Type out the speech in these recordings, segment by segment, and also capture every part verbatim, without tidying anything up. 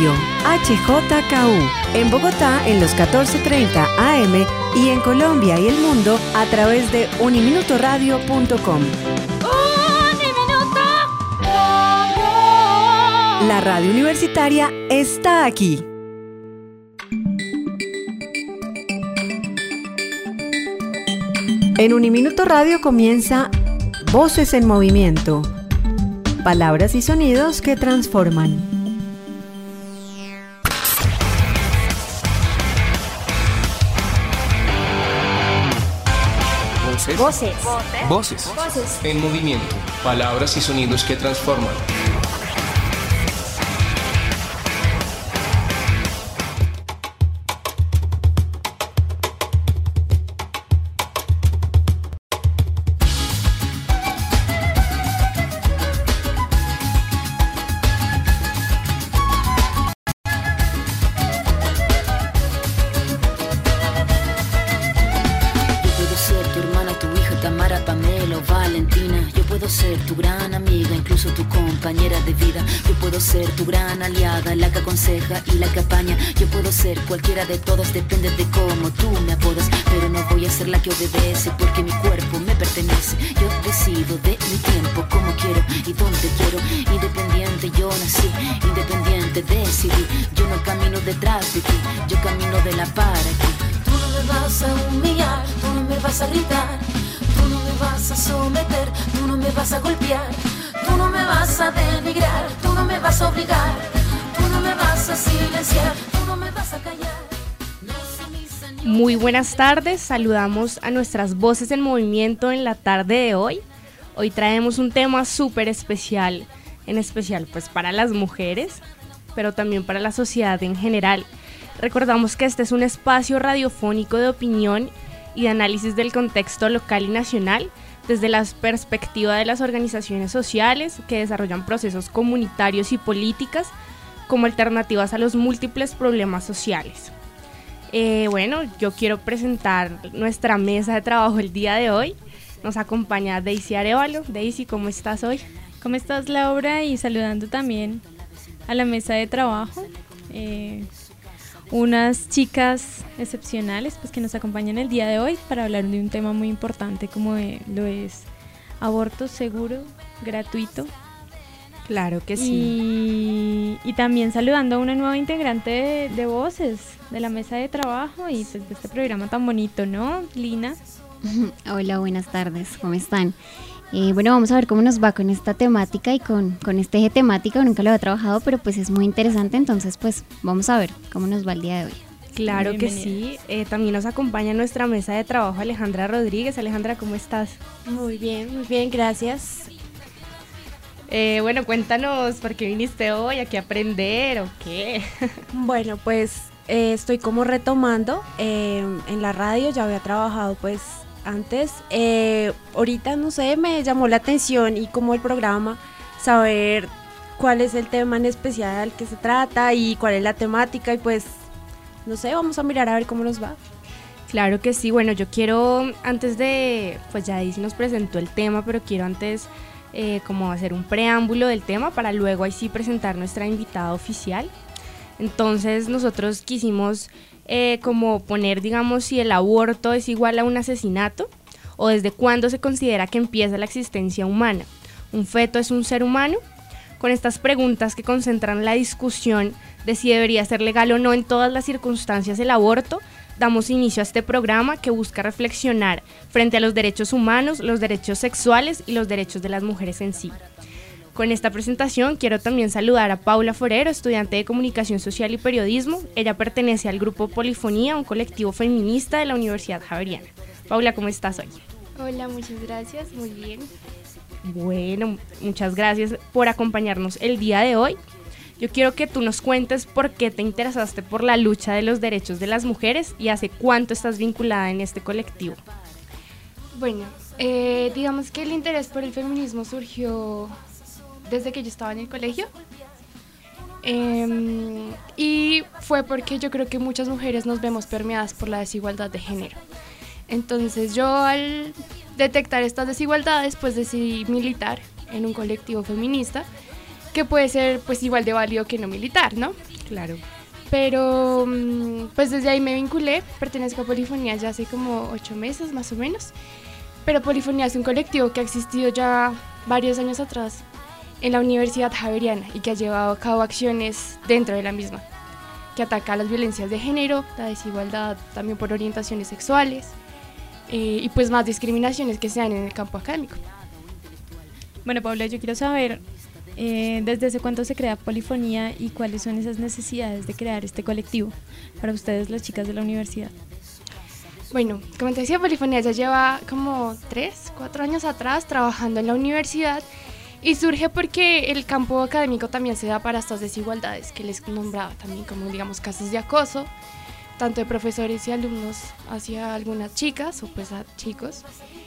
Radio, H J K U, en Bogotá en los catorce treinta A M y en Colombia y el mundo a través de uniminutoradio punto com. La radio universitaria está aquí. En Uniminuto Radio comienza Voces en Movimiento. Palabras y sonidos que transforman. Voces. Voces. Voces. Voces. En movimiento. Palabras y sonidos que transforman. Tu gran aliada, la que aconseja y la que apaña. Yo puedo ser cualquiera de todas, depende de cómo tú me apodas. Pero no voy a ser la que obedece, porque mi cuerpo me pertenece. Yo decido de mi tiempo, como quiero y donde quiero. Independiente yo nací, independiente decidí. Yo no camino detrás de ti, yo camino de la para aquí. Tú no me vas a humillar, tú no me vas a gritar, tú no me vas a someter, tú no me vas a golpear. Tú no me vas a denigrar, tú no me vas a obligar, tú no me vas a silenciar, tú no me vas a callar. No Muy buenas tardes, saludamos a nuestras voces en movimiento en la tarde de hoy. Hoy traemos un tema súper especial, en especial pues para las mujeres, pero también para la sociedad en general. Recordamos que este es un espacio radiofónico de opinión y de análisis del contexto local y nacional, desde la perspectiva de las organizaciones sociales que desarrollan procesos comunitarios y políticas como alternativas a los múltiples problemas sociales. Eh, bueno, yo quiero presentar nuestra mesa de trabajo el día de hoy. Nos acompaña Daisy Arevalo. Daisy, ¿cómo estás hoy? ¿Cómo estás, Laura? Y saludando también a la mesa de trabajo. Eh, unas chicas excepcionales pues que nos acompañan el día de hoy para hablar de un tema muy importante como de, lo es aborto seguro, gratuito. Claro que sí. Y, y también saludando a una nueva integrante de, de Voces, de la mesa de trabajo y pues de este programa tan bonito, ¿no, Lina? Hola, buenas tardes, ¿cómo están? Eh, bueno, vamos a ver cómo nos va con esta temática y con, con este eje temático, nunca lo había trabajado, pero pues es muy interesante, entonces pues vamos a ver cómo nos va el día de hoy. Claro que sí, eh, también nos acompaña en nuestra mesa de trabajo Alejandra Rodríguez. Alejandra, ¿cómo estás? Muy bien, muy bien, gracias. Eh, bueno, cuéntanos por qué viniste hoy, a qué aprender o qué. Bueno, pues eh, estoy como retomando eh, en la radio, ya había trabajado pues antes, eh, ahorita no sé, me llamó la atención y como el programa, saber cuál es el tema en especial que se trata y cuál es la temática y pues, no sé, vamos a mirar a ver cómo nos va. Claro que sí, bueno, yo quiero, antes de, pues ya Daisy nos presentó el tema, pero quiero antes eh, como hacer un preámbulo del tema para luego ahí sí presentar nuestra invitada oficial. Entonces nosotros quisimos Eh, como poner, digamos, si el aborto es igual a un asesinato o desde cuándo se considera que empieza la existencia humana. ¿Un feto es un ser humano? Con estas preguntas que concentran la discusión de si debería ser legal o no en todas las circunstancias el aborto, damos inicio a este programa que busca reflexionar frente a los derechos humanos, los derechos sexuales y los derechos de las mujeres en sí. Con esta presentación quiero también saludar a Paula Forero, estudiante de Comunicación Social y Periodismo. Ella pertenece al grupo Polifonía, un colectivo feminista de la Universidad Javeriana. Paula, ¿cómo estás hoy? Hola, muchas gracias, muy bien. Bueno, muchas gracias por acompañarnos el día de hoy. Yo quiero que tú nos cuentes por qué te interesaste por la lucha de los derechos de las mujeres y hace cuánto estás vinculada en este colectivo. Bueno, eh, digamos que el interés por el feminismo surgió desde que yo estaba en el colegio eh, y fue porque yo creo que muchas mujeres nos vemos permeadas por la desigualdad de género. Entonces yo al detectar estas desigualdades pues decidí militar en un colectivo feminista que puede ser pues igual de válido que no militar, ¿no? Claro. Pero pues desde ahí me vinculé, pertenezco a Polifonía ya hace como ocho meses más o menos. Pero Polifonía es un colectivo que ha existido ya varios años atrás en la Universidad Javeriana y que ha llevado a cabo acciones dentro de la misma, que ataca las violencias de género, la desigualdad también por orientaciones sexuales eh, y pues más discriminaciones que se dan en el campo académico. Bueno, Paula, yo quiero saber eh, desde hace cuánto se crea Polifonía y cuáles son esas necesidades de crear este colectivo para ustedes, las chicas de la universidad. Bueno, como te decía, Polifonía ya lleva como tres, cuatro años atrás trabajando en la universidad y surge porque el campo académico también se da para estas desigualdades que les nombraba también, como digamos casos de acoso, tanto de profesores y alumnos hacia algunas chicas o pues a chicos.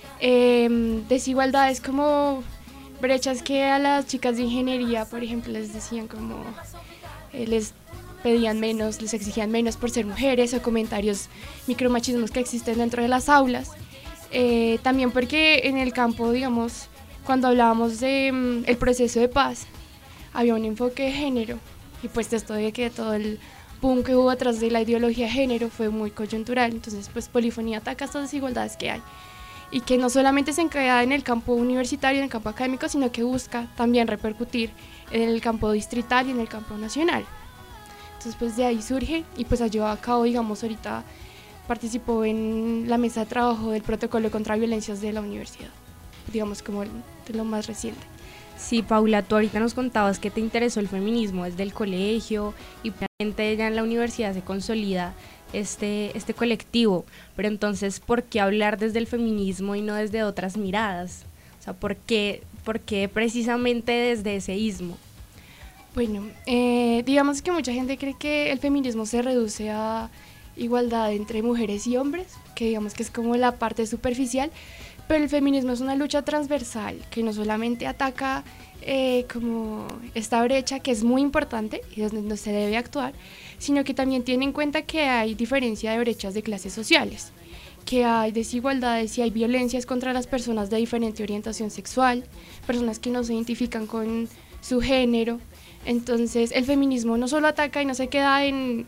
Eh, desigualdades como brechas que a las chicas de ingeniería, por ejemplo, les decían como, eh, les pedían menos, les exigían menos por ser mujeres, o comentarios micromachismos que existen dentro de las aulas. Eh, también porque en el campo, digamos, cuando hablábamos de um, el proceso de paz, había un enfoque de género, y pues esto de que todo el boom que hubo atrás de la ideología de género fue muy coyuntural. Entonces pues Polifonía ataca estas desigualdades que hay, y que no solamente se enqueda en el campo universitario, en el campo académico, sino que busca también repercutir en el campo distrital y en el campo nacional. Entonces pues de ahí surge y pues ha llevado a cabo, digamos, ahorita participó en la mesa de trabajo del protocolo contra violencias de la universidad, digamos como de lo más reciente. Sí, Paula, tú ahorita nos contabas que te interesó el feminismo desde el colegio y realmente ya en la universidad se consolida este, este colectivo, pero entonces, ¿por qué hablar desde el feminismo y no desde otras miradas? O sea, ¿por qué, por qué precisamente desde ese ismo? Bueno, eh, digamos que mucha gente cree que el feminismo se reduce a igualdad entre mujeres y hombres, que digamos que es como la parte superficial, pero el feminismo es una lucha transversal que no solamente ataca eh, como esta brecha que es muy importante y donde no se debe actuar, sino que también tiene en cuenta que hay diferencia de brechas de clases sociales, que hay desigualdades y hay violencias contra las personas de diferente orientación sexual, personas que no se identifican con su género. Entonces el feminismo no solo ataca y no se queda en,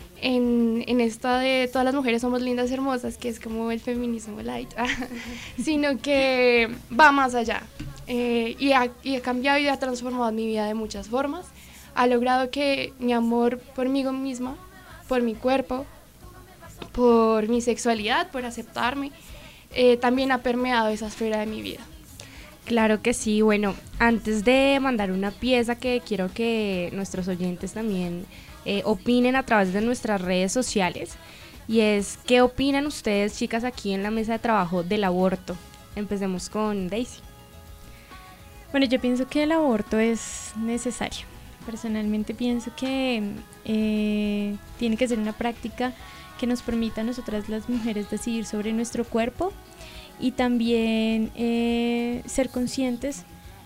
en, en esta de todas las mujeres somos lindas y hermosas, que es como el feminismo light, sino que va más allá eh, y, ha, y ha cambiado y ha transformado mi vida de muchas formas. Ha logrado que mi amor por mí misma, por mi cuerpo, por mi sexualidad, por aceptarme, eh, también ha permeado esa esfera de mi vida. Claro que sí. Bueno, antes de mandar una pieza que quiero que nuestros oyentes también eh, opinen a través de nuestras redes sociales, y es, ¿qué opinan ustedes, chicas, aquí en la mesa de trabajo del aborto? Empecemos con Daisy. Bueno, yo pienso que el aborto es necesario. Personalmente pienso que eh, tiene que ser una práctica que nos permita a nosotras las mujeres decidir sobre nuestro cuerpo y también eh, ser conscientes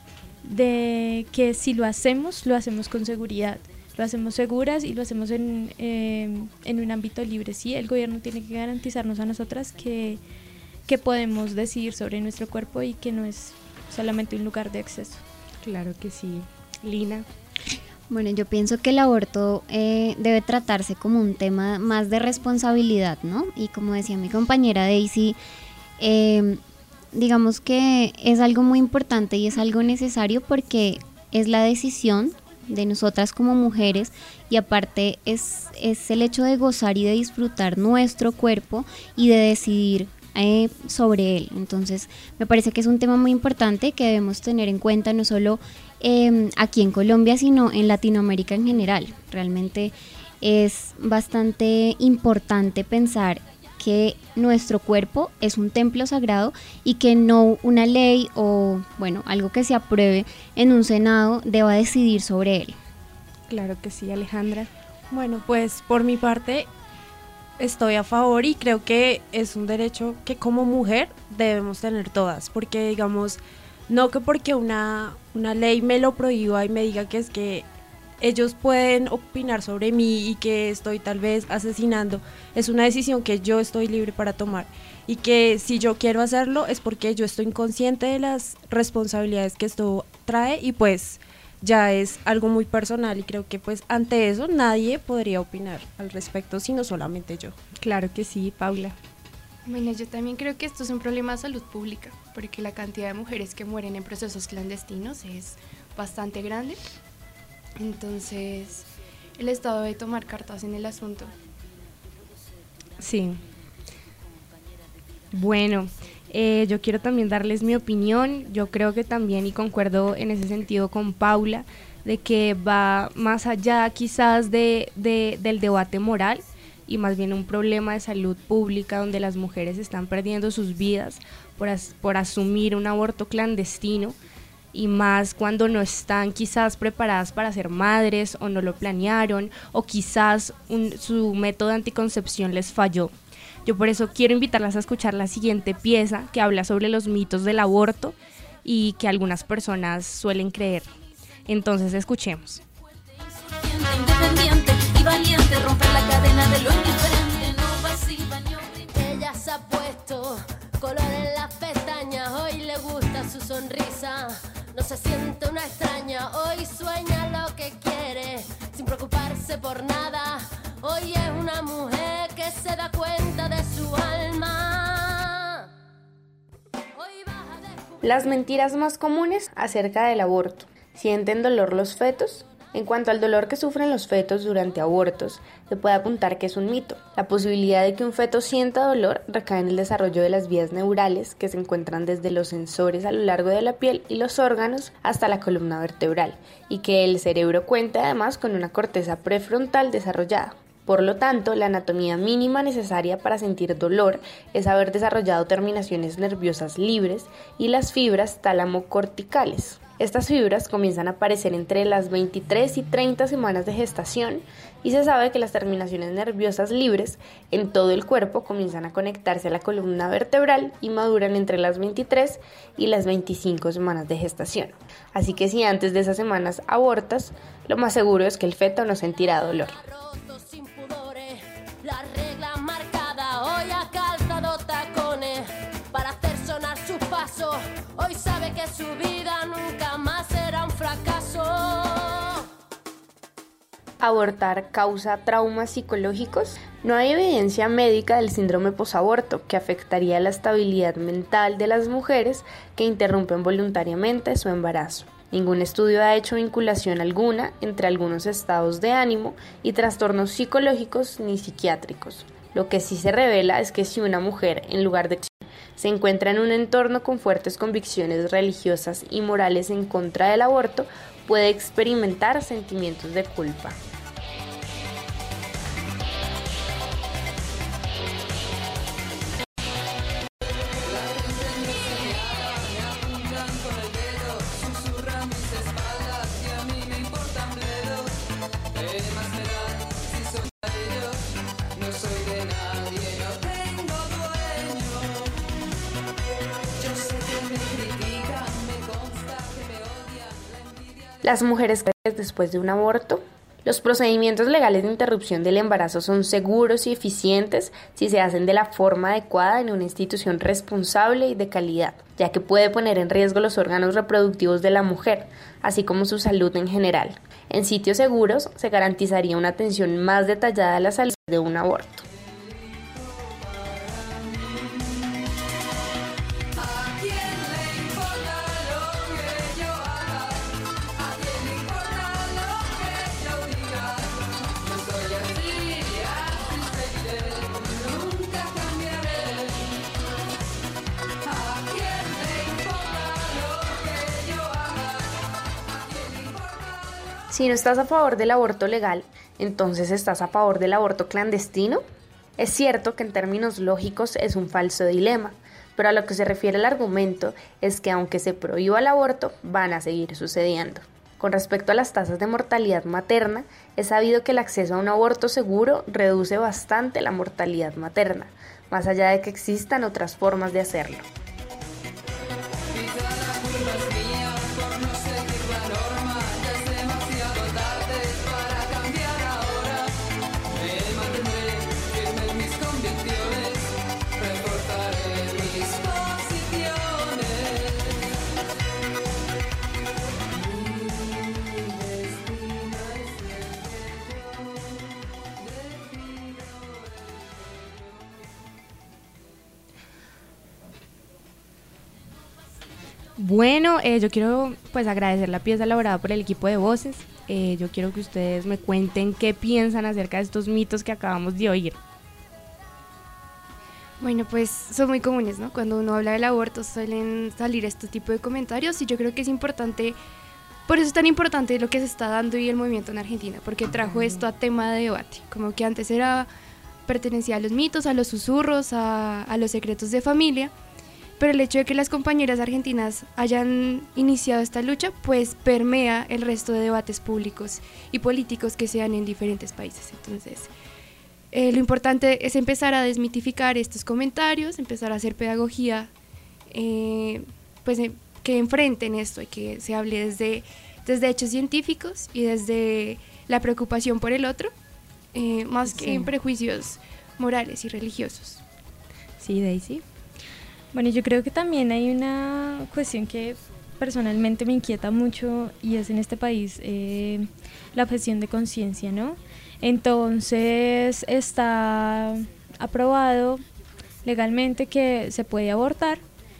de que si lo hacemos, lo hacemos con seguridad, lo hacemos seguras y lo hacemos en, eh, en un ámbito libre. Sí, el gobierno tiene que garantizarnos a nosotras que, que podemos decidir sobre nuestro cuerpo y que no es solamente un lugar de acceso. Claro que sí. Lina. Bueno, yo pienso que el aborto eh, debe tratarse como un tema más de responsabilidad, ¿no? Y como decía mi compañera Daisy, eh, digamos que es algo muy importante y es algo necesario porque es la decisión de nosotras como mujeres y aparte es, es el hecho de gozar y de disfrutar nuestro cuerpo y de decidir eh, sobre él. Entonces me parece que es un tema muy importante que debemos tener en cuenta no solo eh, aquí en Colombia sino en Latinoamérica en general. Realmente es bastante importante pensar que nuestro cuerpo es un templo sagrado y que no una ley o bueno algo que se apruebe en un Senado deba decidir sobre él. Claro que sí, Alejandra. Bueno, pues por mi parte estoy a favor y creo que es un derecho que como mujer debemos tener todas, porque digamos, no que porque una, una ley me lo prohíba y me diga que es que ellos pueden opinar sobre mí y que estoy tal vez asesinando, es una decisión que yo estoy libre para tomar y que si yo quiero hacerlo es porque yo estoy consciente de las responsabilidades que esto trae y pues ya es algo muy personal y creo que pues ante eso nadie podría opinar al respecto, sino solamente yo. Claro que sí, Paula. Bueno, yo también creo que esto es un problema de salud pública, porque la cantidad de mujeres que mueren en procesos clandestinos es bastante grande. Entonces, el Estado debe tomar cartas en el asunto. Sí. Bueno, eh, yo quiero también darles mi opinión. Yo creo que también, y concuerdo en ese sentido con Paula, de que va más allá quizás de, de, del debate moral, y más bien un problema de salud pública donde las mujeres están perdiendo sus vidas por, as, por asumir un aborto clandestino, y más cuando no están quizás preparadas para ser madres o no lo planearon, o quizás un, su método de anticoncepción les falló. Yo por eso quiero invitarlas a escuchar la siguiente pieza que habla sobre los mitos del aborto y que algunas personas suelen creer. Entonces escuchemos. Independiente y valiente, romper la cadena de lo indiferente, no pasiva ni oprimiente. Ella se ha puesto color en las pestañas, hoy le gusta su sonrisa, no se siente una extraña, hoy sueña lo que quiere, sin preocuparse por nada, hoy es una mujer que se da cuenta de su alma. Hoy vas a descubrir... Las mentiras más comunes acerca del aborto. ¿Sienten dolor los fetos? En cuanto al dolor que sufren los fetos durante abortos, se puede apuntar que es un mito. La posibilidad de que un feto sienta dolor recae en el desarrollo de las vías neurales que se encuentran desde los sensores a lo largo de la piel y los órganos hasta la columna vertebral, y que el cerebro cuenta además con una corteza prefrontal desarrollada. Por lo tanto, la anatomía mínima necesaria para sentir dolor es haber desarrollado terminaciones nerviosas libres y las fibras tálamo-corticales. Estas fibras comienzan a aparecer entre las veintitrés y treinta semanas de gestación, y se sabe que las terminaciones nerviosas libres en todo el cuerpo comienzan a conectarse a la columna vertebral y maduran entre las veintitrés y las veinticinco semanas de gestación. Así que si antes de esas semanas abortas, lo más seguro es que el feto no sentirá dolor. La regla marcada, hoy ha calzado tacones para hacer sonar sus pasos. Hoy sabe que su vida nunca más será un fracaso. ¿Abortar causa traumas psicológicos? No hay evidencia médica del síndrome posaborto que afectaría la estabilidad mental de las mujeres que interrumpen voluntariamente su embarazo. Ningún estudio ha hecho vinculación alguna entre algunos estados de ánimo y trastornos psicológicos ni psiquiátricos. Lo que sí se revela es que si una mujer, en lugar de se encuentra en un entorno con fuertes convicciones religiosas y morales en contra del aborto, puede experimentar sentimientos de culpa. Las mujeres después de un aborto. Los procedimientos legales de interrupción del embarazo son seguros y eficientes si se hacen de la forma adecuada en una institución responsable y de calidad, ya que puede poner en riesgo los órganos reproductivos de la mujer, así como su salud en general. En sitios seguros se garantizaría una atención más detallada a la salud de un aborto. Si no estás a favor del aborto legal, entonces ¿estás a favor del aborto clandestino? Es cierto que en términos lógicos es un falso dilema, pero a lo que se refiere el argumento es que aunque se prohíba el aborto, van a seguir sucediendo. Con respecto a las tasas de mortalidad materna, es sabido que el acceso a un aborto seguro reduce bastante la mortalidad materna, más allá de que existan otras formas de hacerlo. Bueno, eh, yo quiero pues agradecer la pieza elaborada por el equipo de Voces. Eh, yo quiero que ustedes me cuenten qué piensan acerca de estos mitos que acabamos de oír. Bueno, pues son muy comunes, ¿no? Cuando uno habla del aborto suelen salir este tipo de comentarios y yo creo que es importante, por eso es tan importante lo que se está dando y el movimiento en Argentina, porque trajo esto a tema de debate, como que antes era, pertenecía a los mitos, a los susurros, a, a los secretos de familia, pero el hecho de que las compañeras argentinas hayan iniciado esta lucha, pues permea el resto de debates públicos y políticos que se dan en diferentes países. Entonces, eh, lo importante es empezar a desmitificar estos comentarios, empezar a hacer pedagogía, eh, pues eh, que enfrenten esto y que se hable desde, desde hechos científicos y desde la preocupación por el otro, eh, más que sí. en prejuicios morales y religiosos. Sí, Daisy. Bueno, yo creo que también hay una cuestión que personalmente me inquieta mucho y es en este país eh, la objeción de conciencia, ¿no? Entonces está aprobado legalmente que se puede abortar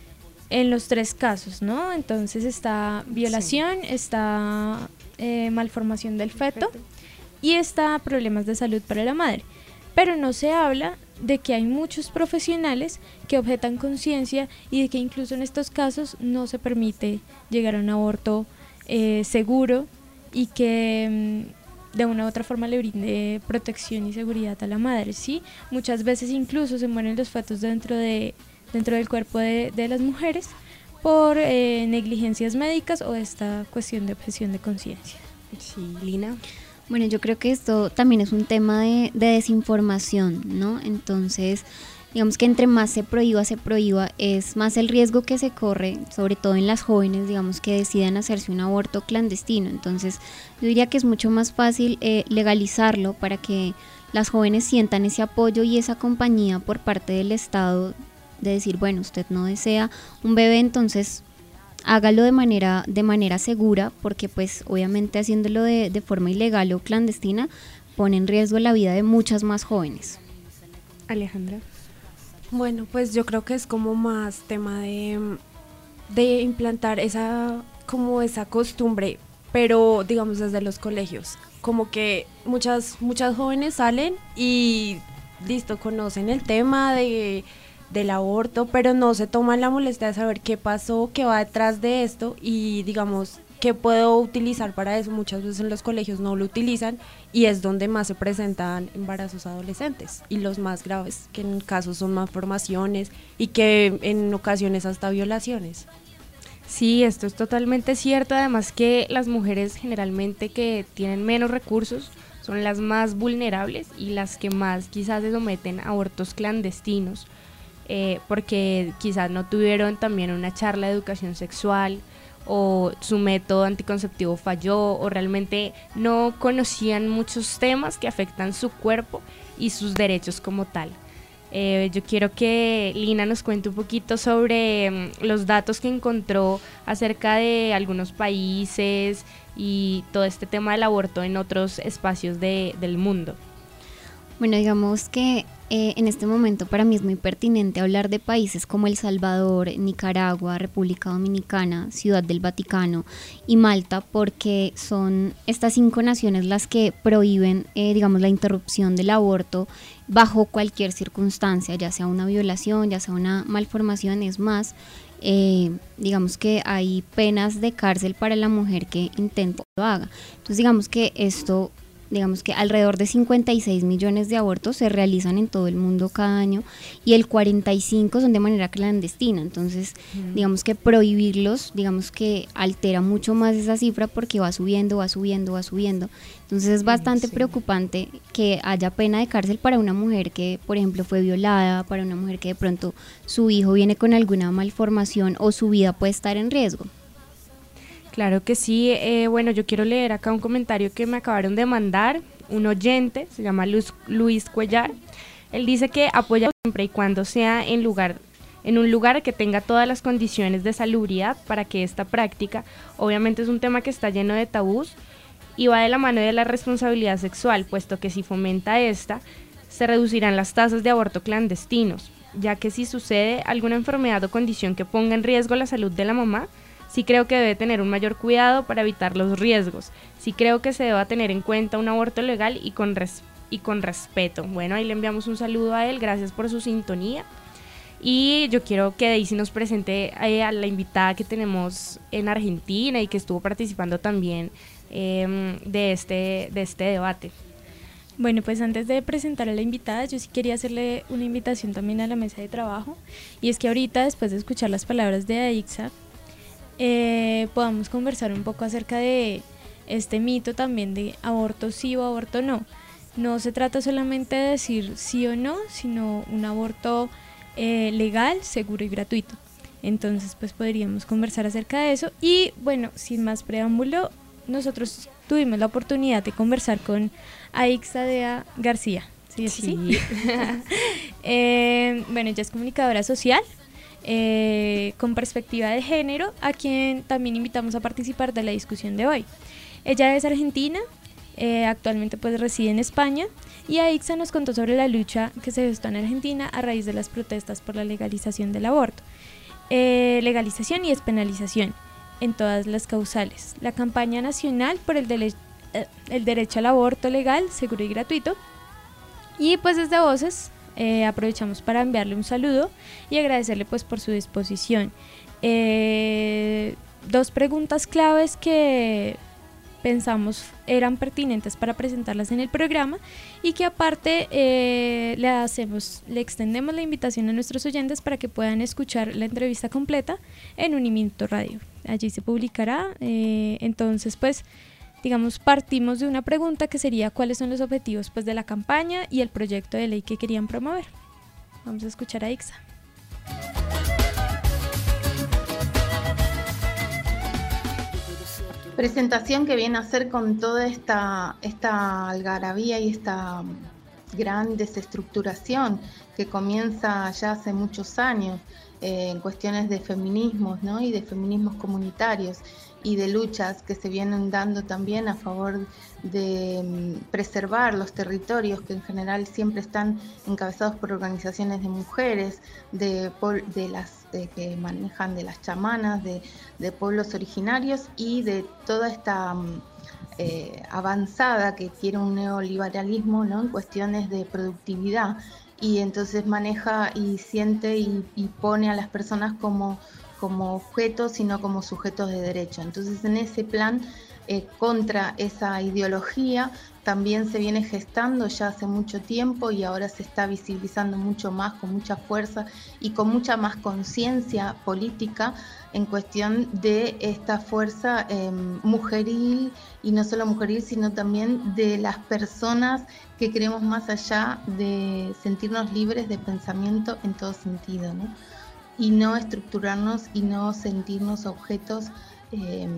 en los tres casos, ¿no? Entonces está violación, sí. está eh, malformación del feto y está problemas de salud para la madre. Pero no se habla de que hay muchos profesionales que objetan conciencia y de que incluso en estos casos no se permite llegar a un aborto eh, seguro y que mmm, de una u otra forma le brinde protección y seguridad a la madre, ¿sí? Muchas veces incluso se mueren los fetos dentro de dentro del cuerpo de, de las mujeres por eh, negligencias médicas o esta cuestión de objeción de conciencia. Sí, Lina. Bueno, yo creo que esto también es un tema de, de desinformación, ¿no? Entonces, digamos que entre más se prohíba, se prohíba, es más el riesgo que se corre, sobre todo en las jóvenes, digamos, que decidan hacerse un aborto clandestino. Entonces, yo diría que es mucho más fácil eh, legalizarlo para que las jóvenes sientan ese apoyo y esa compañía por parte del Estado de decir, bueno, usted no desea un bebé, entonces hágalo de manera de manera segura, porque pues obviamente haciéndolo de, de forma ilegal o clandestina pone en riesgo la vida de muchas más jóvenes. Alejandra. Bueno, pues yo creo que es como más tema de, de implantar esa como esa costumbre, pero digamos desde los colegios, como que muchas muchas jóvenes salen y listo, conocen el tema de del aborto, pero no se toman la molestia de saber qué pasó, qué va detrás de esto y digamos qué puedo utilizar para eso. Muchas veces en los colegios no lo utilizan y es donde más se presentan embarazos adolescentes y los más graves, que en casos son malformaciones y que en ocasiones hasta violaciones. Sí, esto es totalmente cierto, además que las mujeres generalmente que tienen menos recursos son las más vulnerables y las que más quizás se someten a abortos clandestinos. Eh, porque quizás no tuvieron también una charla de educación sexual o su método anticonceptivo falló o realmente no conocían muchos temas que afectan su cuerpo y sus derechos como tal. Eh, yo quiero que Lina nos cuente un poquito sobre um, los datos que encontró acerca de algunos países y todo este tema del aborto en otros espacios de, del mundo. Bueno, digamos que eh, en este momento para mí es muy pertinente hablar de países como El Salvador, Nicaragua, República Dominicana, Ciudad del Vaticano y Malta, porque son estas cinco naciones las que prohíben, eh, digamos, la interrupción del aborto bajo cualquier circunstancia, ya sea una violación, ya sea una malformación. Es más, eh, digamos que hay penas de cárcel para la mujer que intente lo haga. Entonces digamos que esto... Digamos que alrededor de cincuenta y seis millones de abortos se realizan en todo el mundo cada año y el cuarenta y cinco son de manera clandestina. Entonces, mm. digamos que prohibirlos, digamos que altera mucho más esa cifra porque va subiendo, va subiendo, va subiendo. Entonces es bastante sí. preocupante que haya pena de cárcel para una mujer que, por ejemplo, fue violada, para una mujer que de pronto su hijo viene con alguna malformación o su vida puede estar en riesgo. Claro que sí, eh, bueno, yo quiero leer acá un comentario que me acabaron de mandar, un oyente, se llama Luz, Luis Cuellar. Él dice que apoya siempre y cuando sea en, lugar, en un lugar que tenga todas las condiciones de salubridad para que esta práctica, obviamente es un tema que está lleno de tabús y va de la mano de la responsabilidad sexual, puesto que si fomenta esta, se reducirán las tasas de aborto clandestinos, ya que si sucede alguna enfermedad o condición que ponga en riesgo la salud de la mamá, sí creo que debe tener un mayor cuidado para evitar los riesgos. Sí creo que se deba tener en cuenta un aborto legal y con, res- y con respeto. Bueno, ahí le enviamos un saludo a él, gracias por su sintonía. Y yo quiero que Daisy nos presente eh, a la invitada que tenemos en Argentina y que estuvo participando también eh, de, este, de este debate. Bueno, pues antes de presentar a la invitada, yo sí quería hacerle una invitación también a la mesa de trabajo, y es que ahorita, después de escuchar las palabras de Aixa, eh, podamos conversar un poco acerca de este mito también de aborto sí o aborto no. No se trata solamente de decir sí o no, sino un aborto eh, legal, seguro y gratuito. Entonces, pues podríamos conversar acerca de eso. Y bueno, sin más preámbulo, nosotros tuvimos la oportunidad de conversar con Aixadea García. ¿Sí es Sí. así? eh, bueno, ella es comunicadora social eh, con perspectiva de género, a quien también invitamos a participar de la discusión de hoy. Ella es argentina, eh, actualmente pues reside en España, y Aixa nos contó sobre la lucha que se gestó en Argentina a raíz de las protestas por la legalización del aborto. Eh, legalización y despenalización en todas las causales. La campaña nacional por el, dele- eh, el derecho al aborto legal, seguro y gratuito. Y pues desde Voces eh, aprovechamos para enviarle un saludo y agradecerle pues por su disposición. Eh, dos preguntas claves que pensamos eran pertinentes para presentarlas en el programa, y que aparte eh, le hacemos, le extendemos la invitación a nuestros oyentes para que puedan escuchar la entrevista completa en Uniminuto Radio. Allí se publicará. Eh, entonces, pues, digamos, partimos de una pregunta que sería: ¿cuáles son los objetivos pues de la campaña y el proyecto de ley que querían promover? Vamos a escuchar a Aixa. Presentación que viene a hacer con toda esta, esta algarabía y esta gran desestructuración que comienza ya hace muchos años eh, en cuestiones de feminismos, ¿no? Y de feminismos comunitarios y de luchas que se vienen dando también a favor de um, preservar los territorios que en general siempre están encabezados por organizaciones de mujeres, de, de las eh, que manejan de las chamanas, de, de pueblos originarios, y de toda esta um, eh, avanzada que quiere un neoliberalismo, ¿no? En cuestiones de productividad, y entonces maneja y siente y, y pone a las personas como como objetos, sino como sujetos de derecho. Entonces, en ese plan, eh, contra esa ideología, también se viene gestando ya hace mucho tiempo, y ahora se está visibilizando mucho más, con mucha fuerza y con mucha más conciencia política en cuestión de esta fuerza eh, mujeril, y no solo mujeril, sino también de las personas que queremos más allá de sentirnos libres de pensamiento en todo sentido, ¿no? Y no estructurarnos y no sentirnos objetos, eh,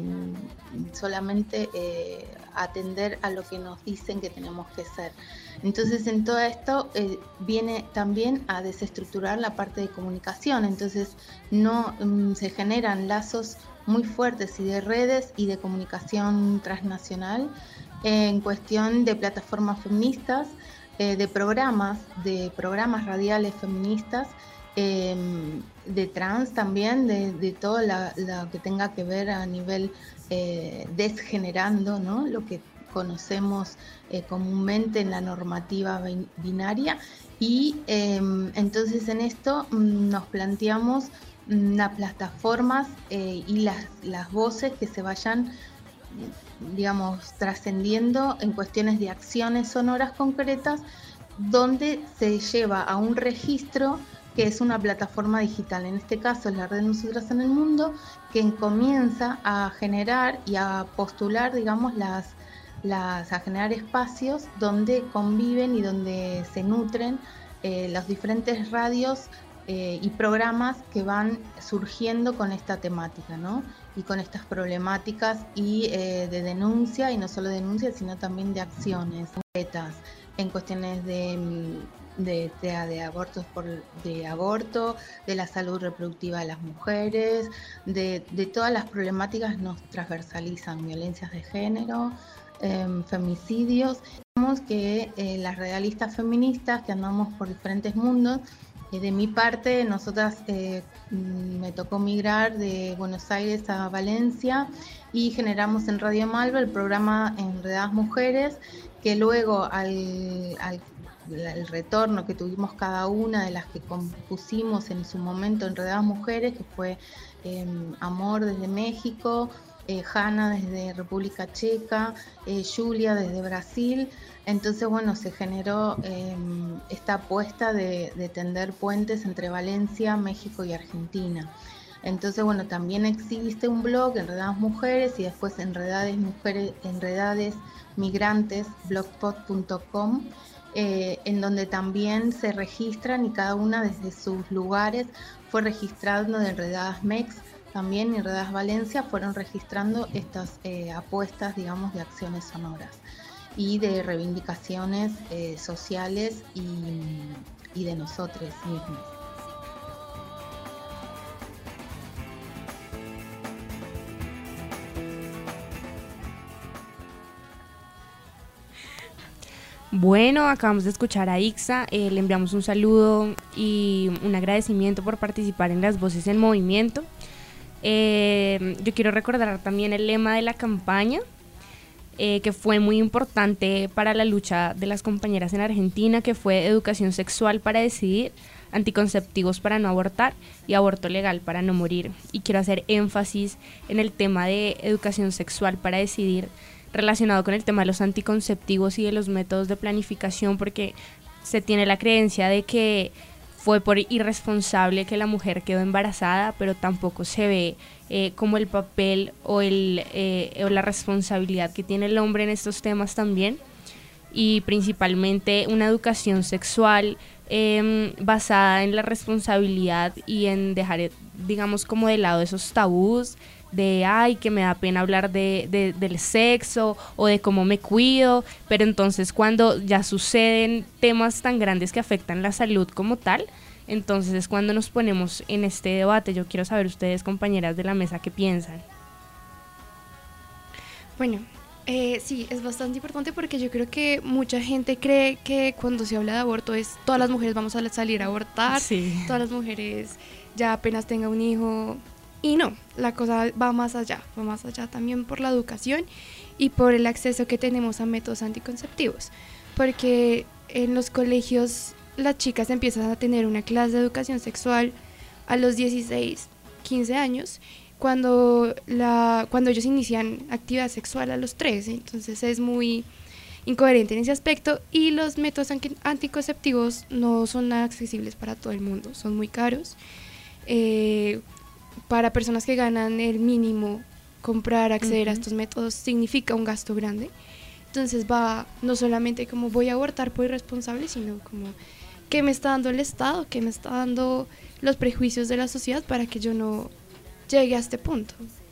solamente eh, atender a lo que nos dicen que tenemos que ser. Entonces, en todo esto eh, viene también a desestructurar la parte de comunicación. Entonces, no um, se generan lazos muy fuertes y de redes y de comunicación transnacional eh, en cuestión de plataformas feministas, eh, de programas, de programas radiales feministas, Eh, de trans también, de, de todo la, lo que tenga que ver a nivel eh, desgenerando, ¿no? Lo que conocemos eh, comúnmente en la normativa binaria, y eh, entonces en esto mm, nos planteamos mm, las plataformas eh, y las, las voces que se vayan, digamos, trascendiendo en cuestiones de acciones sonoras concretas, donde se lleva a un registro que es una plataforma digital. En este caso es la red Nosotras en el Mundo, que comienza a generar y a postular, digamos, las, las, a generar espacios donde conviven y donde se nutren eh, los diferentes radios eh, y programas que van surgiendo con esta temática, ¿no? Y con estas problemáticas y eh, de denuncia, y no solo denuncia, sino también de acciones concretas en cuestiones de De, de, de abortos por de aborto, de la salud reproductiva de las mujeres, de, de todas las problemáticas nos transversalizan: violencias de género, eh, femicidios. Vemos que eh, las realistas feministas que andamos por diferentes mundos Eh, de mi parte, nosotras eh, me tocó migrar de Buenos Aires a Valencia y generamos en Radio Malva el programa Enredadas Mujeres, que luego al, al el retorno que tuvimos cada una de las que compusimos en su momento Enredadas Mujeres, que fue eh, Amor desde México, eh, Hanna desde República Checa, eh, Julia desde Brasil. Entonces, bueno, se generó eh, esta apuesta de, de tender puentes entre Valencia, México y Argentina. Entonces, bueno, también existe un blog, Enredadas Mujeres, y después Enredades Mujeres, Enredades Migrantes, blogspot punto com, eh, en donde también se registran y cada una desde sus lugares fue registrando de Enredadas Mex, también Enredadas Valencia fueron registrando estas eh, apuestas, digamos, de acciones sonoras y de reivindicaciones eh, sociales y, y de nosotros mismos. Bueno, acabamos de escuchar a Ixa, eh, le enviamos un saludo y un agradecimiento por participar en Las Voces en Movimiento. Eh, yo quiero recordar también el lema de la campaña, eh, que fue muy importante para la lucha de las compañeras en Argentina, que fue educación sexual para decidir, anticonceptivos para no abortar y aborto legal para no morir. Y quiero hacer énfasis en el tema de educación sexual para decidir, relacionado con el tema de los anticonceptivos y de los métodos de planificación, porque se tiene la creencia de que fue por irresponsable que la mujer quedó embarazada, pero tampoco se ve eh, como el papel o, el, eh, o la responsabilidad que tiene el hombre en estos temas también, y principalmente una educación sexual eh, basada en la responsabilidad y en dejar, digamos, como de lado esos tabús de ay, que me da pena hablar de, de, del sexo o de cómo me cuido, pero entonces cuando ya suceden temas tan grandes que afectan la salud como tal, entonces es cuando nos ponemos en este debate. Yo quiero saber ustedes, compañeras de la mesa, qué piensan. Bueno, eh, sí, es bastante importante porque yo creo que mucha gente cree que cuando se habla de aborto es todas las mujeres vamos a salir a abortar, sí. Todas las mujeres ya apenas tenga un hijo. Y no, la cosa va más allá, va más allá también por la educación y por el acceso que tenemos a métodos anticonceptivos, porque en los colegios las chicas empiezan a tener una clase de educación sexual a los dieciséis, quince años, cuando, la, cuando ellos inician actividad sexual a los trece, entonces es muy incoherente en ese aspecto y los métodos anticonceptivos no son accesibles para todo el mundo, son muy caros. Eh, Para personas que ganan el mínimo, comprar, acceder uh-huh. a estos métodos significa un gasto grande. Entonces va no solamente como voy a abortar por irresponsable, sino como qué me está dando el Estado, qué me está dando los prejuicios de la sociedad para que yo no llegue a este punto.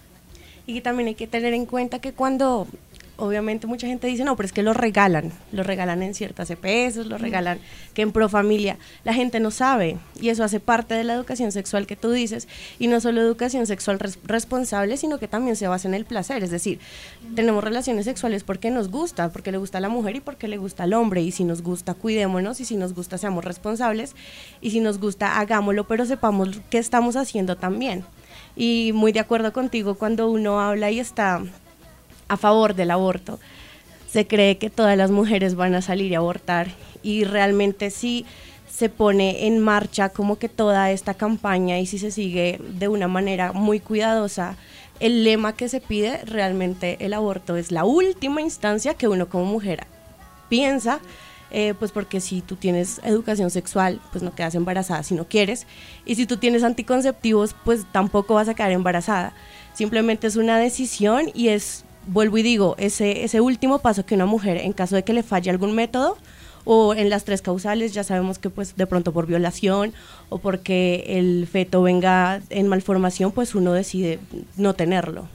Y también hay que tener en cuenta que cuando, obviamente mucha gente dice, no, pero es que lo regalan, lo regalan en ciertas E P S, lo regalan que en Profamilia, la gente no sabe, y eso hace parte de la educación sexual que tú dices, y no solo educación sexual res- responsable, sino que también se basa en el placer, es decir, tenemos relaciones sexuales porque nos gusta, porque le gusta a la mujer y porque le gusta al hombre, y si nos gusta, cuidémonos, y si nos gusta, seamos responsables, y si nos gusta, hagámoslo, pero sepamos qué estamos haciendo también. Y muy de acuerdo contigo, cuando uno habla y está a favor del aborto, se cree que todas las mujeres van a salir a abortar, y realmente sí se pone en marcha como que toda esta campaña, y si se sigue de una manera muy cuidadosa el lema que se pide, realmente el aborto es la última instancia que uno como mujer piensa, eh, pues porque si tú tienes educación sexual, pues no quedas embarazada si no quieres, y si tú tienes anticonceptivos, pues tampoco vas a quedar embarazada, simplemente es una decisión, y es, vuelvo y digo, ese, ese último paso que una mujer, en caso de que le falle algún método, o en las tres causales, ya sabemos que pues de pronto por violación o porque el feto venga en malformación, pues uno decide no tenerlo.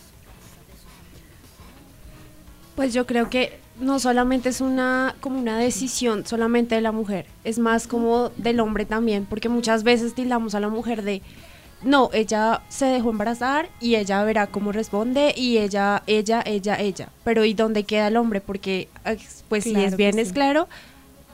Pues yo creo que no solamente es una como una decisión solamente de la mujer, es más como del hombre también, porque muchas veces tildamos a la mujer de no, ella se dejó embarazar y ella verá cómo responde y ella, ella, ella, ella. Pero ¿y dónde queda el hombre? Porque pues claro, si es bien, es sí. claro,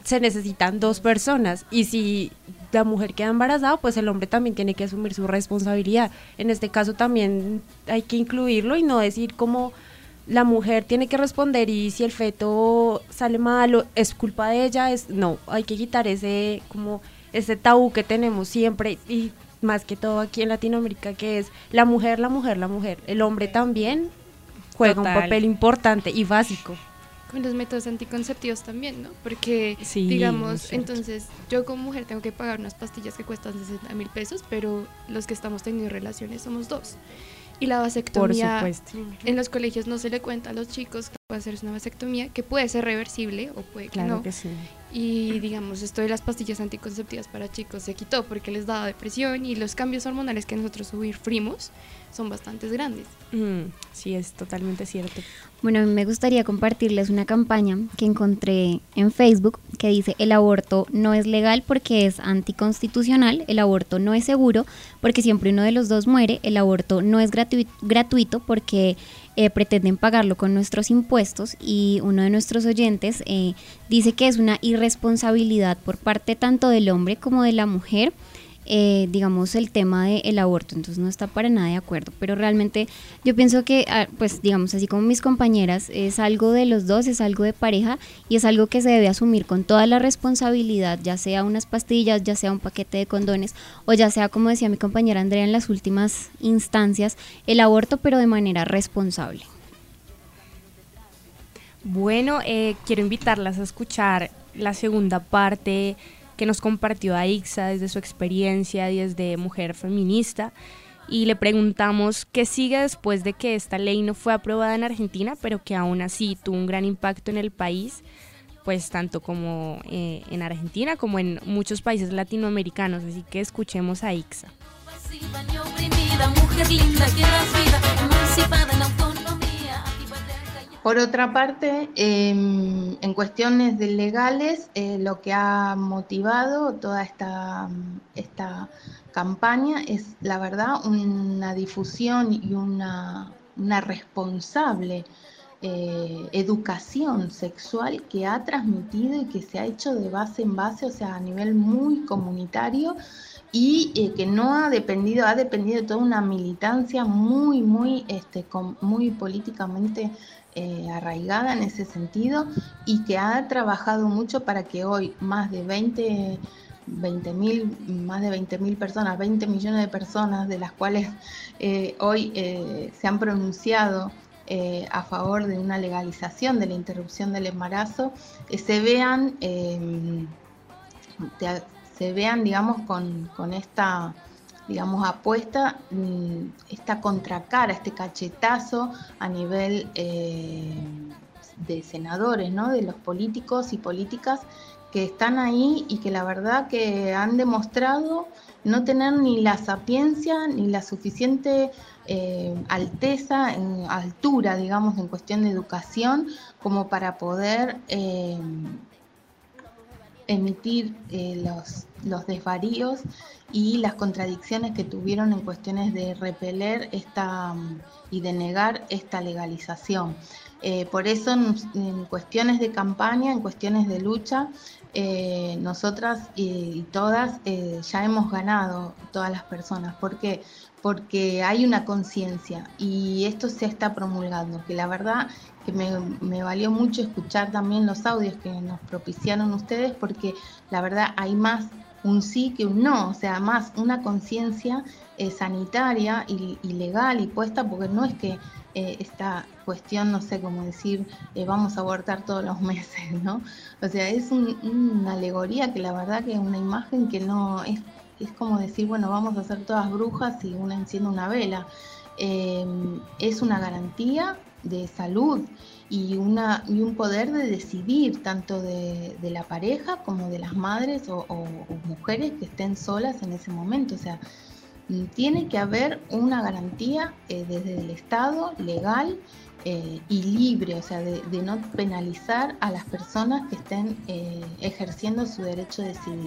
se necesitan dos personas y si la mujer queda embarazada, pues el hombre también tiene que asumir su responsabilidad. En este caso también hay que incluirlo y no decir como la mujer tiene que responder y si el feto sale mal es culpa de ella, es no, hay que quitar ese como ese tabú que tenemos siempre y más que todo aquí en Latinoamérica, que es la mujer, la mujer, la mujer. El hombre también juega Total. un papel importante y básico. Con los métodos anticonceptivos también, ¿no? Porque, sí, digamos, entonces yo como mujer tengo que pagar unas pastillas que cuestan sesenta mil pesos, pero los que estamos teniendo relaciones somos dos. Y la vasectomía, Por supuesto. en los colegios no se le cuenta a los chicos que puede hacerse una vasectomía, que puede ser reversible o puede que claro no. Que sí. Y digamos, esto de las pastillas anticonceptivas para chicos se quitó porque les daba depresión y los cambios hormonales que nosotros sufrimos son bastante grandes. Mm, sí, es totalmente cierto. Bueno, a mí me gustaría compartirles una campaña que encontré en Facebook que dice: el aborto no es legal porque es anticonstitucional, el aborto no es seguro porque siempre uno de los dos muere, el aborto no es gratuito, gratuito porque eh, pretenden pagarlo con nuestros impuestos, y uno de nuestros oyentes eh, dice que es una irresponsabilidad por parte tanto del hombre como de la mujer, Eh, digamos, el tema del aborto. Entonces no está para nada de acuerdo, pero realmente yo pienso que, pues digamos, así como mis compañeras, es algo de los dos, es algo de pareja y es algo que se debe asumir con toda la responsabilidad, ya sea unas pastillas, ya sea un paquete de condones o ya sea, como decía mi compañera Andrea en las últimas instancias, el aborto, pero de manera responsable. Bueno, eh, quiero invitarlas a escuchar la segunda parte que nos compartió Aixa desde su experiencia y desde mujer feminista, y le preguntamos qué sigue después de que esta ley no fue aprobada en Argentina, pero que aún así tuvo un gran impacto en el país, pues tanto como eh, en Argentina como en muchos países latinoamericanos, así que escuchemos a Aixa. Por otra parte, eh, en cuestiones de legales, eh, lo que ha motivado toda esta, esta campaña es, la verdad, una difusión y una, una responsable eh, educación sexual que ha transmitido y que se ha hecho de base en base, o sea, a nivel muy comunitario, y eh, que no ha dependido, ha dependido de toda una militancia muy, muy, este, con, muy políticamente Eh, arraigada en ese sentido, y que ha trabajado mucho para que hoy más de veinte mil, más de veinte mil personas, veinte millones de personas, de las cuales eh, hoy eh, se han pronunciado eh, a favor de una legalización de la interrupción del embarazo, eh, se vean, eh, te, se vean, digamos, con, con esta digamos, apuesta esta contracara, este cachetazo a nivel eh, de senadores, ¿no? De los políticos y políticas que están ahí y que la verdad que han demostrado no tener ni la sapiencia ni la suficiente eh, alteza, en altura, digamos, en cuestión de educación, como para poder eh, emitir eh, los, los desvaríos y las contradicciones que tuvieron en cuestiones de repeler esta y de negar esta legalización. Eh, por eso en, en cuestiones de campaña, en cuestiones de lucha, eh, nosotras y, y todas eh, ya hemos ganado, todas las personas. ¿Por qué? Porque hay una conciencia y esto se está promulgando, que la verdad que me, me valió mucho escuchar también los audios que nos propiciaron ustedes, porque la verdad hay más un sí que un no, o sea, más una conciencia eh, sanitaria y, y legal y puesta, porque no es que eh, esta cuestión, no sé cómo decir, eh, vamos a abortar todos los meses, ¿no? O sea, es un, una alegoría que la verdad que es una imagen que no es, es como decir, bueno, vamos a ser todas brujas y una enciende una vela. Eh, es una garantía de salud y, una, y un poder de decidir tanto de, de la pareja como de las madres o, o, o mujeres que estén solas en ese momento. O sea, tiene que haber una garantía eh, desde el Estado legal eh, y libre, o sea, de, de no penalizar a las personas que estén eh, ejerciendo su derecho de decidir.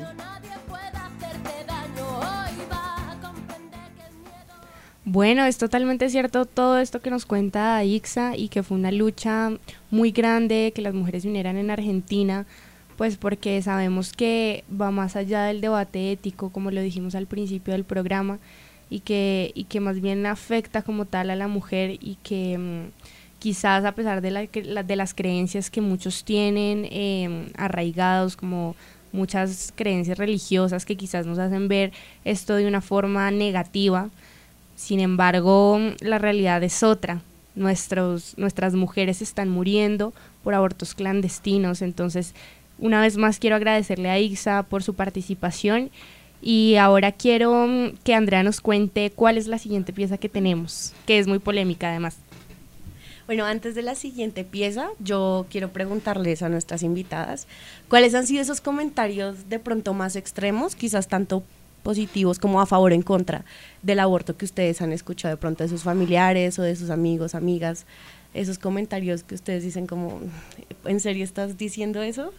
Bueno, es totalmente cierto todo esto que nos cuenta Aixa, y que fue una lucha muy grande que las mujeres vinieran en Argentina pues porque sabemos que va más allá del debate ético, como lo dijimos al principio del programa, y que, y que más bien afecta como tal a la mujer, y que mmm, quizás a pesar de, la, de las creencias que muchos tienen eh, arraigados, como muchas creencias religiosas que quizás nos hacen ver esto de una forma negativa, sin embargo la realidad es otra. Nuestros, nuestras mujeres están muriendo por abortos clandestinos. Entonces, una vez más quiero agradecerle a Ixa por su participación, y ahora quiero que Andrea nos cuente cuál es la siguiente pieza que tenemos, que es muy polémica además. Bueno, antes de la siguiente pieza, yo quiero preguntarles a nuestras invitadas cuáles han sido esos comentarios de pronto más extremos, quizás tanto positivos como a favor o en contra del aborto, que ustedes han escuchado de pronto de sus familiares o de sus amigos, amigas, esos comentarios que ustedes dicen como, ¿en serio estás diciendo eso?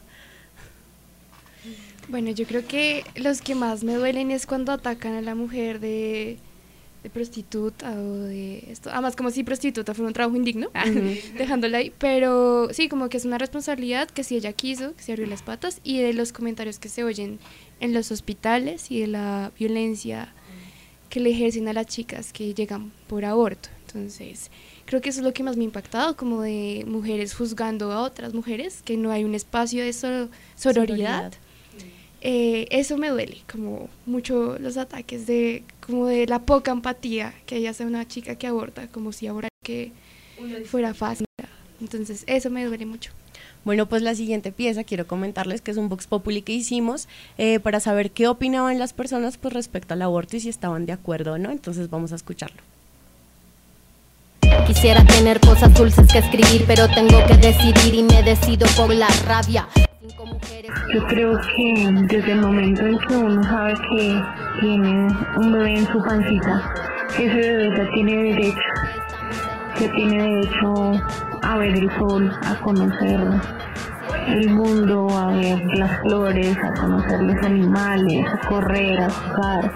Bueno, yo creo que los que más me duelen es cuando atacan a la mujer de, de prostituta o de esto, además como si prostituta fuera un trabajo indigno, uh-huh. dejándola ahí, pero sí, como que es una responsabilidad que si ella quiso, que se abrió las patas, y de los comentarios que se oyen en los hospitales y de la violencia que le ejercen a las chicas que llegan por aborto. Entonces, creo que eso es lo que más me ha impactado, como de mujeres juzgando a otras mujeres, que no hay un espacio de sor- sororidad. sororidad. Eh, eso me duele, como mucho los ataques de como de la poca empatía que ella sea una chica que aborta, como si ahora que fuera fácil. Entonces, eso me duele mucho. Bueno, pues la siguiente pieza quiero comentarles que es un Vox Populi que hicimos eh, para saber qué opinaban las personas pues respecto al aborto y si estaban de acuerdo o no. Entonces vamos a escucharlo. Quisiera tener cosas dulces que escribir, pero tengo que decidir y me decido por la rabia. Yo creo que desde el momento en que uno sabe que tiene un bebé en su pancita, ese bebé ya tiene derecho, ya tiene derecho a ver el sol, a conocer el mundo, a ver las flores, a conocer los animales, a correr, a jugar,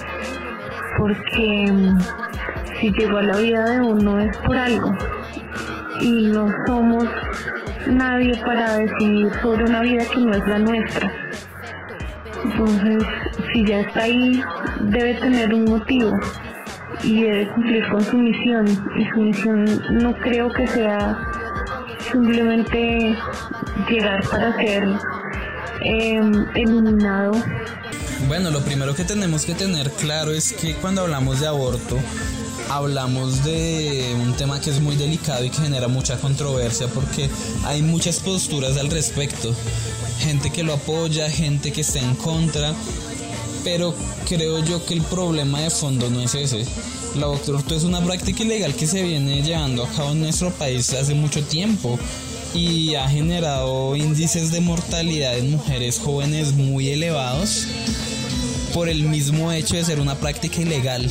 porque si llegó a la vida de uno es por algo, y no somos nadie para decidir sobre una vida que no es la nuestra. Entonces, si ya está ahí, debe tener un motivo y debe cumplir con su misión, y su misión no creo que sea simplemente llegar para ser eh, eliminado. Bueno, lo primero que tenemos que tener claro es que cuando hablamos de aborto, hablamos de un tema que es muy delicado y que genera mucha controversia porque hay muchas posturas al respecto, gente que lo apoya, gente que está en contra, pero creo yo que el problema de fondo no es ese. El aborto es una práctica ilegal que se viene llevando a cabo en nuestro país hace mucho tiempo y ha generado índices de mortalidad en mujeres jóvenes muy elevados por el mismo hecho de ser una práctica ilegal.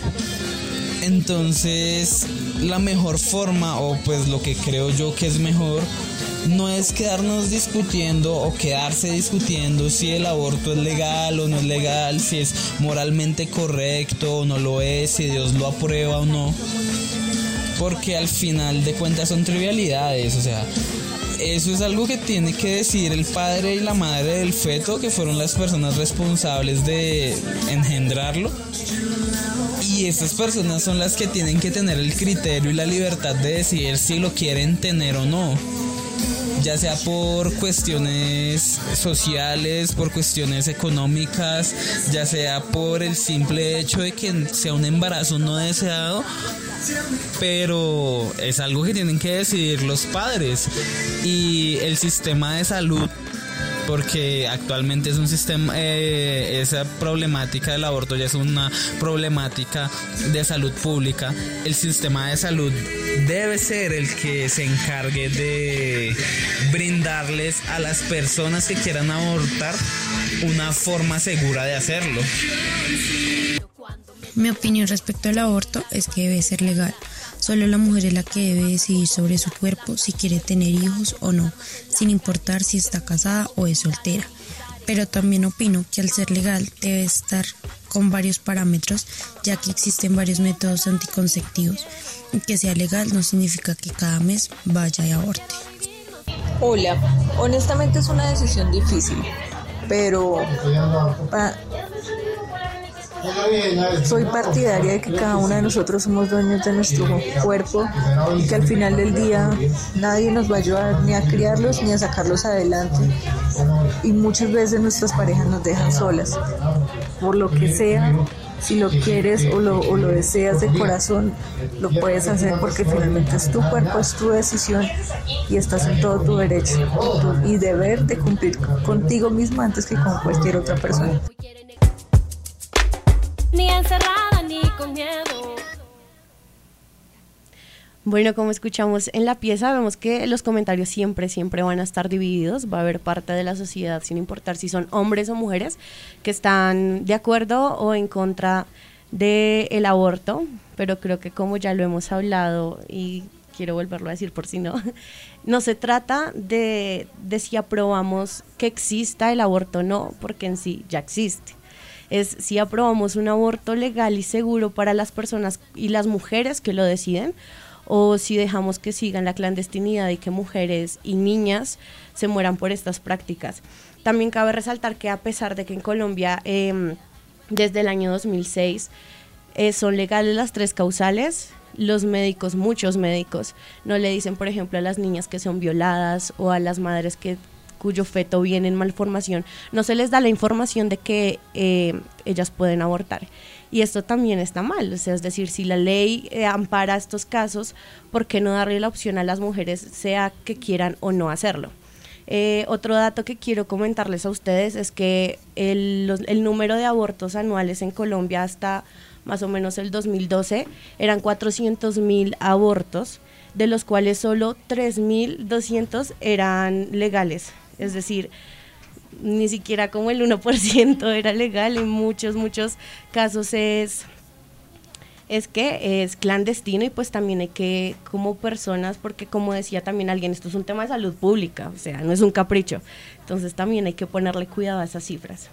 Entonces, la mejor forma, o pues lo que creo yo que es mejor, no es quedarnos discutiendo o quedarse discutiendo si el aborto es legal o no es legal, si es moralmente correcto o no lo es, si Dios lo aprueba o no, porque al final de cuentas son trivialidades. O sea, eso es algo que tiene que decidir el padre y la madre del feto, que fueron las personas responsables de engendrarlo. Y estas personas son las que tienen que tener el criterio y la libertad de decidir si lo quieren tener o no, ya sea por cuestiones sociales, por cuestiones económicas, ya sea por el simple hecho de que sea un embarazo no deseado, pero es algo que tienen que decidir los padres y el sistema de salud, porque actualmente es un sistema, eh, esa problemática del aborto ya es una problemática de salud pública. El sistema de salud debe ser el que se encargue de brindarles a las personas que quieran abortar una forma segura de hacerlo. Mi opinión respecto al aborto es que debe ser legal. Solo la mujer es la que debe decidir sobre su cuerpo, si quiere tener hijos o no, sin importar si está casada o es soltera. Pero también opino que al ser legal debe estar con varios parámetros, ya que existen varios métodos anticonceptivos. Y que sea legal no significa que cada mes vaya y aborte. Hola, honestamente es una decisión difícil. pero pa- soy partidaria de que cada uno de nosotros somos dueños de nuestro cuerpo y que al final del día nadie nos va a ayudar ni a criarlos ni a sacarlos adelante, y muchas veces nuestras parejas nos dejan solas por lo que sea. Si lo quieres o lo, o lo deseas de corazón, lo puedes hacer porque finalmente es tu cuerpo, es tu decisión y estás en todo tu derecho y deber de cumplir contigo mismo antes que con cualquier otra persona. Ni encerrada ni con miedo. Bueno, como escuchamos en la pieza, vemos que los comentarios siempre, siempre van a estar divididos. Va a haber parte de la sociedad, sin importar si son hombres o mujeres, que están de acuerdo o en contra del aborto. Pero creo que, como ya lo hemos hablado, y quiero volverlo a decir por si no, no se trata de, de si aprobamos que exista el aborto o no, porque en sí ya existe. Es si aprobamos un aborto legal y seguro para las personas y las mujeres que lo deciden, o si dejamos que sigan la clandestinidad y que mujeres y niñas se mueran por estas prácticas. También cabe resaltar que a pesar de que en Colombia eh, desde el año dos mil seis eh, son legales las tres causales, los médicos, muchos médicos, no le dicen, por ejemplo, a las niñas que son violadas o a las madres que cuyo feto viene en malformación, no se les da la información de que eh, ellas pueden abortar. Y esto también está mal, o sea, es decir, si la ley eh, ampara estos casos, ¿por qué no darle la opción a las mujeres, sea que quieran o no hacerlo? Eh, otro dato que quiero comentarles a ustedes es que el, los, el número de abortos anuales en Colombia hasta más o menos el dos mil doce eran cuatrocientos mil abortos, de los cuales solo tres mil doscientos eran legales, es decir, ni siquiera como el uno por ciento era legal. En muchos, muchos casos es, es que es clandestino, y pues también hay que, como personas, porque como decía también alguien, esto es un tema de salud pública, o sea, no es un capricho, entonces también hay que ponerle cuidado a esas cifras.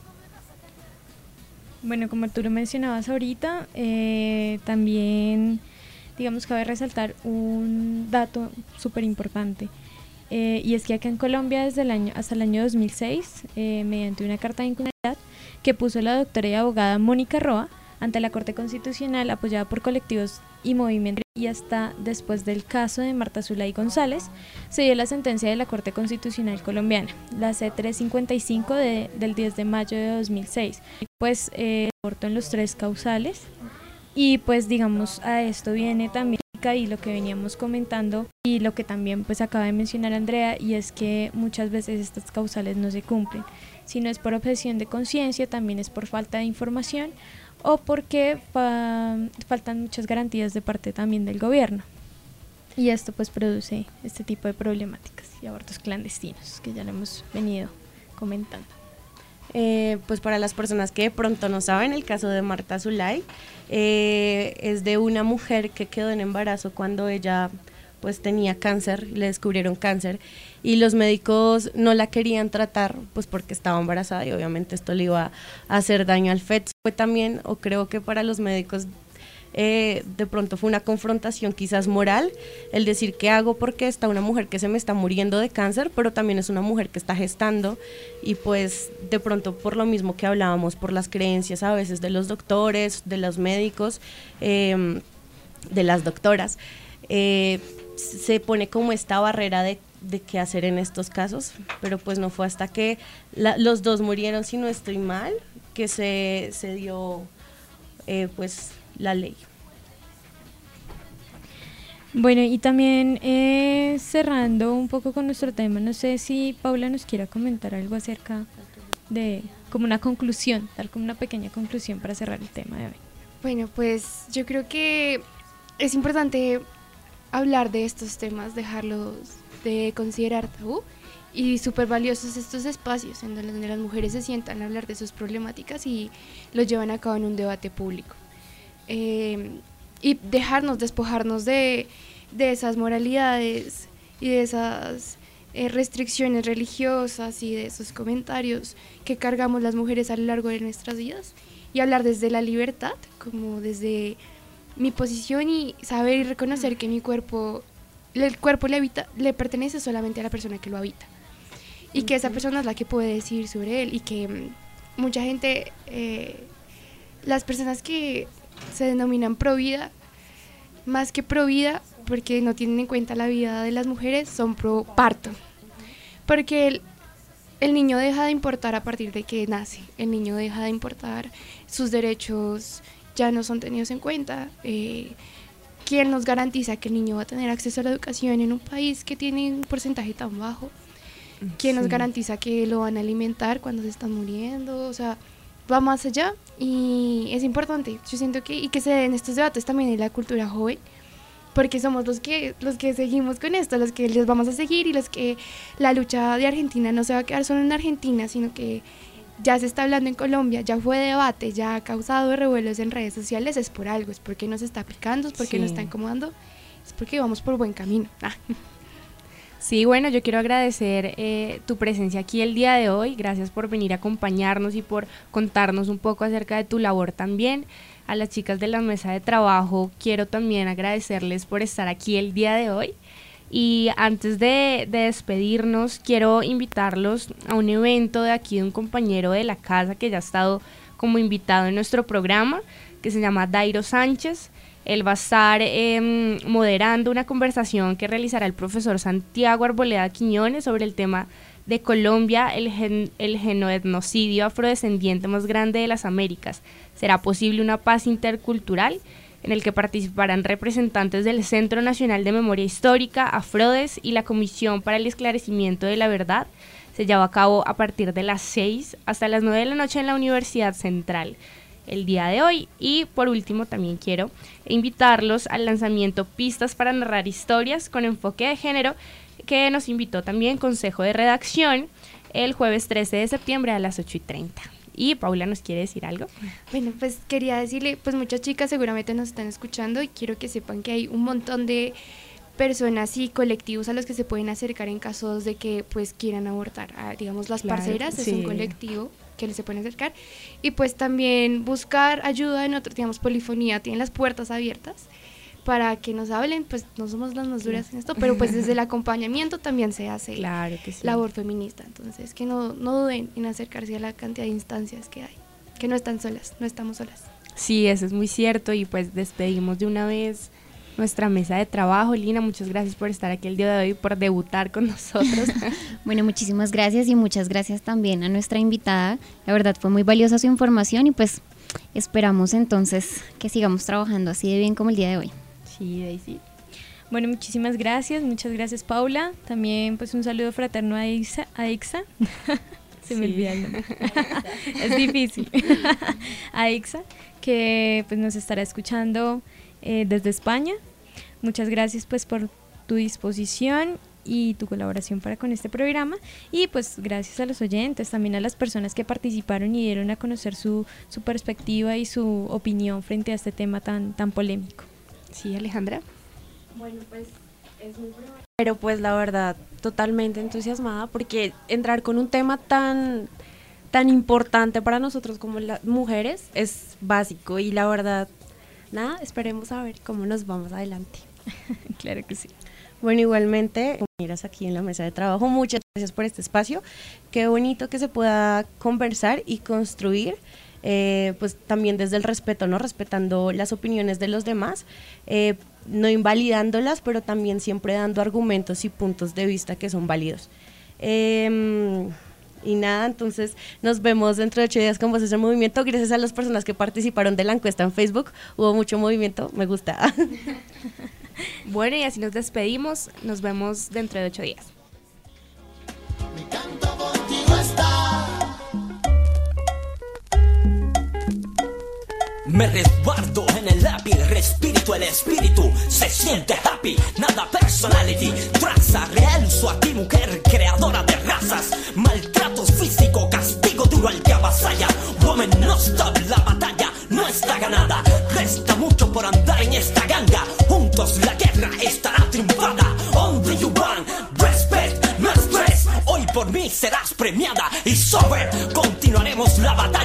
Bueno, como tú lo mencionabas ahorita, eh, también, digamos, cabe resaltar un dato súper importante. Eh, y es que acá en Colombia desde el año hasta el año dos mil seis, eh, mediante una carta de inconstitucionalidad que puso la doctora y abogada Mónica Roa ante la Corte Constitucional, apoyada por colectivos y movimientos, y hasta después del caso de Marta Zulay González, se dio la sentencia de la Corte Constitucional colombiana, la C trescientos cincuenta y cinco de, del diez de mayo de dos mil seis, pues eh, aborto en los tres causales, y pues digamos a esto viene también y lo que veníamos comentando y lo que también pues acaba de mencionar Andrea, y es que muchas veces estas causales no se cumplen, si no es por objeción de conciencia, también es por falta de información o porque fa faltan muchas garantías de parte también del gobierno, y esto pues produce este tipo de problemáticas y abortos clandestinos que ya lo hemos venido comentando. Eh, pues para las personas que de pronto no saben, el caso de Marta Zulay eh, es de una mujer que quedó en embarazo cuando ella pues tenía cáncer, le descubrieron cáncer, y los médicos no la querían tratar pues porque estaba embarazada, y obviamente esto le iba a hacer daño al feto. Fue también, o creo que para los médicos Eh, de pronto fue una confrontación quizás moral, el decir qué hago porque está una mujer que se me está muriendo de cáncer, pero también es una mujer que está gestando, y pues de pronto por lo mismo que hablábamos, por las creencias a veces de los doctores, de los médicos, eh, de las doctoras, eh, se pone como esta barrera de, de qué hacer en estos casos, pero pues no fue hasta que la, los dos murieron, si no estoy mal, que se, se dio eh, pues la ley. Bueno, y también eh, cerrando un poco con nuestro tema, no sé si Paula nos quiera comentar algo acerca de, como una conclusión, tal como una pequeña conclusión para cerrar el tema de hoy. Bueno, pues yo creo que es importante hablar de estos temas, dejarlos de considerar tabú, y súper valiosos estos espacios en donde las mujeres se sientan a hablar de sus problemáticas y lo llevan a cabo en un debate público. Eh, y dejarnos, despojarnos de, de esas moralidades y de esas eh, restricciones religiosas y de esos comentarios que cargamos las mujeres a lo largo de nuestras vidas, y hablar desde la libertad, como desde mi posición, y saber y reconocer que mi cuerpo, el cuerpo le, habita, le pertenece solamente a la persona que lo habita, y que esa persona es la que puede decir sobre él, y que mm, mucha gente, eh, las personas que se denominan pro vida, más que pro vida, porque no tienen en cuenta la vida de las mujeres, son pro parto, porque el, el niño deja de importar a partir de que nace, el niño deja de importar, sus derechos ya no son tenidos en cuenta. eh, ¿Quién nos garantiza que el niño va a tener acceso a la educación en un país que tiene un porcentaje tan bajo? ¿Quién sí. nos garantiza que lo van a alimentar cuando se están muriendo? O sea, va más allá y es importante. Yo siento que, y que se den estos debates también en la cultura joven, porque somos los que, los que seguimos con esto, los que les vamos a seguir, y los que la lucha de Argentina no se va a quedar solo en Argentina, sino que ya se está hablando en Colombia, ya fue debate, ya ha causado revuelos en redes sociales, es por algo, es porque nos está picando, es porque sí. nos está incomodando, es porque vamos por buen camino. Ah. Sí, bueno, yo quiero agradecer eh, tu presencia aquí el día de hoy, gracias por venir a acompañarnos y por contarnos un poco acerca de tu labor también. A las chicas de la mesa de trabajo quiero también agradecerles por estar aquí el día de hoy. Y antes de, de despedirnos, quiero invitarlos a un evento de aquí de un compañero de la casa que ya ha estado como invitado en nuestro programa, que se llama Dairo Sánchez. Él va a estar eh, moderando una conversación que realizará el profesor Santiago Arboleda Quiñones sobre el tema de Colombia, el, gen, el genoetnocidio afrodescendiente más grande de las Américas. ¿Será posible una paz intercultural?, en el que participarán representantes del Centro Nacional de Memoria Histórica, AFRODES y la Comisión para el Esclarecimiento de la Verdad. Se lleva a cabo a partir de las seis hasta las nueve de la noche en la Universidad Central el día de hoy. Y por último también quiero invitarlos al lanzamiento Pistas para Narrar Historias con enfoque de género, que nos invitó también Consejo de Redacción el jueves trece de septiembre a las ocho y treinta. Y Paula, ¿nos quiere decir algo? Bueno, pues quería decirle, pues muchas chicas seguramente nos están escuchando y quiero que sepan que hay un montón de personas y colectivos a los que se pueden acercar en casos de que pues quieran abortar. Ah, digamos, Las claro, Parceras sí. es un colectivo que se pueden acercar, y pues también buscar ayuda en otros, digamos, Polifonía tiene las puertas abiertas para que nos hablen, pues no somos las más duras en esto, pero pues desde el acompañamiento también se hace claro que sí. labor feminista, entonces que no, no duden en acercarse a la cantidad de instancias que hay, que no están solas, no estamos solas. Sí, eso es muy cierto, y pues despedimos de una vez nuestra mesa de trabajo. Lina, muchas gracias por estar aquí el día de hoy, por debutar con nosotros. Bueno, muchísimas gracias, y muchas gracias también a nuestra invitada, la verdad fue muy valiosa su información, y pues esperamos entonces que sigamos trabajando así de bien como el día de hoy. Sí, Daisy. Bueno, muchísimas gracias, muchas gracias Paula, también pues un saludo fraterno a Ixa, a Ixa. Se me sí. olvida el nombre. Es difícil. A Ixa, que pues nos estará escuchando eh, desde España. Muchas gracias pues por tu disposición y tu colaboración para con este programa, y pues gracias a los oyentes, también a las personas que participaron y dieron a conocer su, su perspectiva y su opinión frente a este tema tan, tan polémico. Sí, Alejandra. Bueno, pues es muy primero. Pero pues la verdad, totalmente entusiasmada, porque entrar con un tema tan, tan importante para nosotros como las mujeres es básico, y la verdad, nada, esperemos a ver cómo nos vamos adelante. Claro que sí. Bueno, igualmente, compañeras aquí en la mesa de trabajo, muchas gracias por este espacio. Qué bonito que se pueda conversar y construir, eh, pues también desde el respeto, ¿no? Respetando las opiniones de los demás, eh, no invalidándolas, pero también siempre dando argumentos y puntos de vista que son válidos. Eh, y nada, entonces nos vemos dentro de ocho días con Voces en Movimiento. Gracias a las personas que participaron de la encuesta en Facebook, hubo mucho movimiento, me gusta. Bueno, y así nos despedimos, nos vemos dentro de ocho días. Mi canto contigo está. Me resguardo en el lápiz, respiro el espíritu, se siente happy, nada personality, traza real, a ti mujer, creadora de razas, maltratos físico, castigo duro al que avasalla, woman no stop, la batalla no está ganada, resta mucho por andar en esta ganga, juntos la guerra estará triunfada, only you want, respect, no estrés, hoy por mí serás premiada, y sobre, continuaremos la batalla.